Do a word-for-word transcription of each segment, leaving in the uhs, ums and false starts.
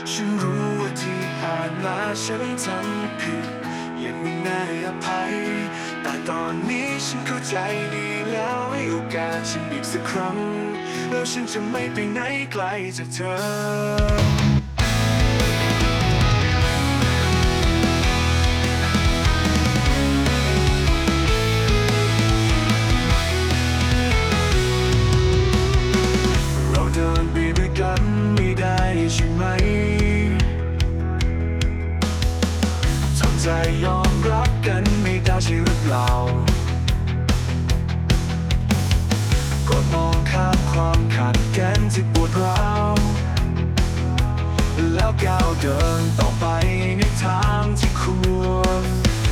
ฉันรู้ว่าที่ผ่านมาฉันทำผิดยังไม่น่าอภัยแต่ตอนนี้ฉันเข้าใจดีแล้วให้โอกาสฉันอีกสักครั้งแล้วฉันจะไม่ไปไหนไกลจากเธอใจยอมรับกันไม่ได้ใช่หรือเปล่าก็มองข้ามความขัดแย้งที่ปวดร้าวแล้วก้าวเดินต่อไปในทางที่ควร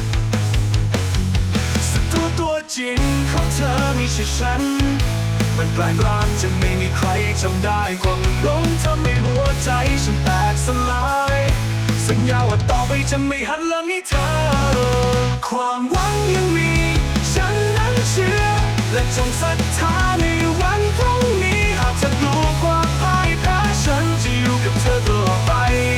ศัตรูตัวจริงของเธอไม่ใช่ฉันมันแปลงร่างจะไม่มีใครจำได้ความหลงทำให้หัวใจฉันแตกสลายสัญญาว่าต่อไปจะไม่หันหลังให้เธอความหวังยังมีฉันนั้นเชื่อและจงศรัทธาในวันพรุ่งนี้หากเธอกลัวความพ่ายแพ้ฉันจะอยู่กับเธอตลอดไป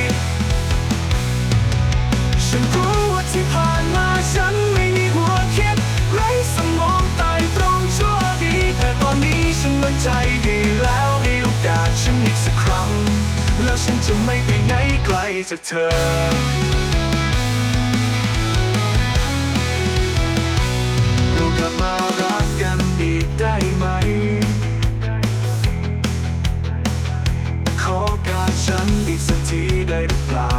ฉันรู้ว่าที่ผ่านมาฉันไม่มีหัวคิดไร้สมองตายตรงชั่วดีแต่ตอนนี้ฉันมั่นใจดีแล้วให้โอกาสฉันอีกสักครั้งแล้วฉันจะไม่ไปไหนไกลจากเธอเรากลับมารักกันอีกได้ไหมขอการฉันอีกสักทีได้หรือเปล่า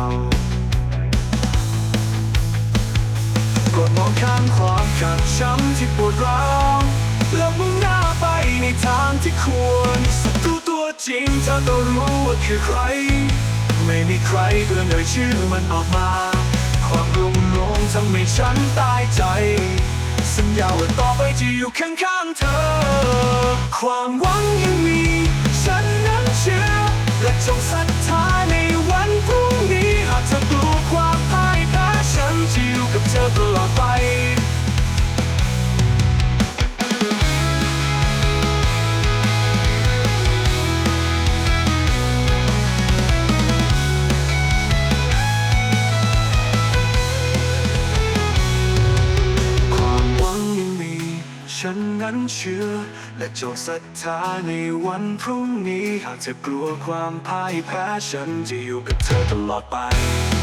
โปรดมองข้ามความขัดช้ำที่ปวดร้าวแล้วมุ่งหน้าไปในทางที่ควรศัตรูตัวจริงเธอต้องรู้ว่าคือใครไม่มีใครเพื่อเอ่ยชื่อมันออกมาความรุ่มหลงทำให้ฉันตายใจสัญญาว่าต่อไปจะอยู่ข้างๆเธอความหวังยังมีฉันนั้นเชื่อและจงศรัทธาในวันพรุ่งนี้หากเธอกลัวความพ่ายแพ้ฉันจะอยู่กับเธอตลอดไปฉันนั้นเชื่อและจงศรัทธาในวันพรุ่งนี้หากเธอกลัวความพ่ายแพ้ฉันจะอยู่กับเธอตลอดไป